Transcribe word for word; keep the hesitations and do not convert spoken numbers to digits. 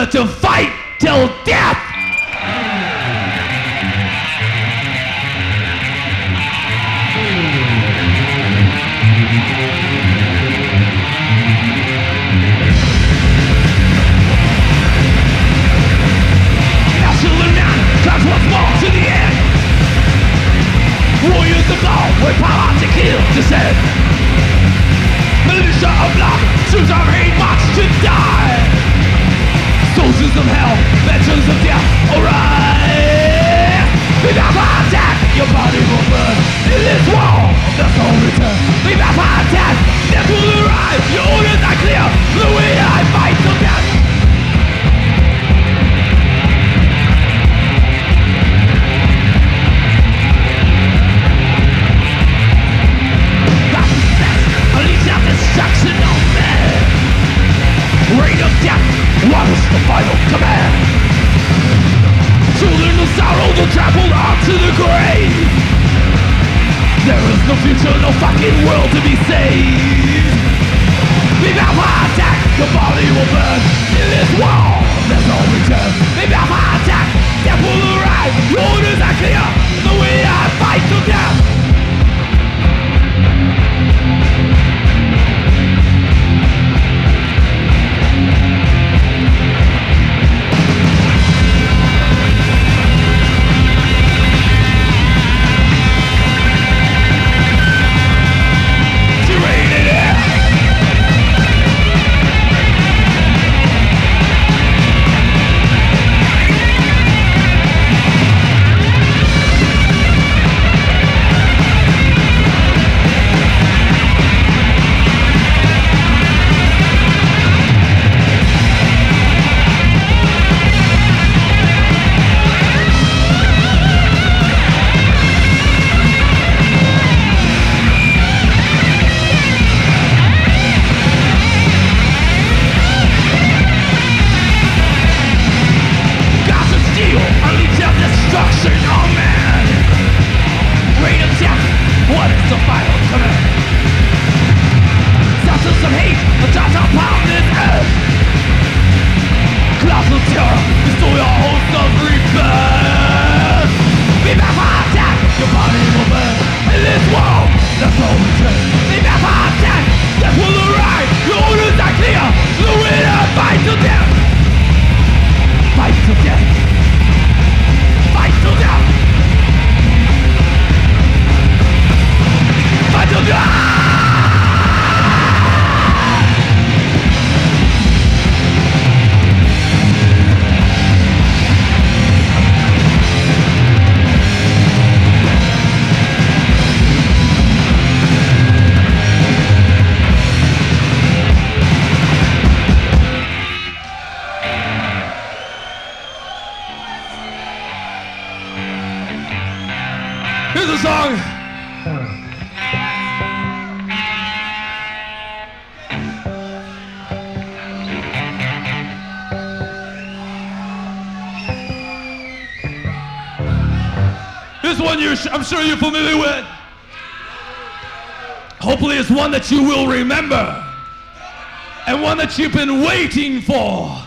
together to fight till death. Now children man comes once more to the end. Warriors of law with power to kill, to send. Militia of blood, troops of hate march to die. Soldiers of hell, veterans of death, alright. Without attack, your body will burn. In this war, there's no return. Without attack, death will arrive. Your orders are clear, the way I fight till death. Unleash out destruction on man. Reign of death, what is the final command? Children of sorrow, they'll travel on to the grave. There is no future, no fucking world to be saved. Without heart attack, your body will burn. In this war, there's no return. Without heart attack, death will arrive. Your orders are clear, the way I fight till death. Here's a song. This one you're, I'm sure you're familiar with. Hopefully it's one that you will remember and one that you've been waiting for.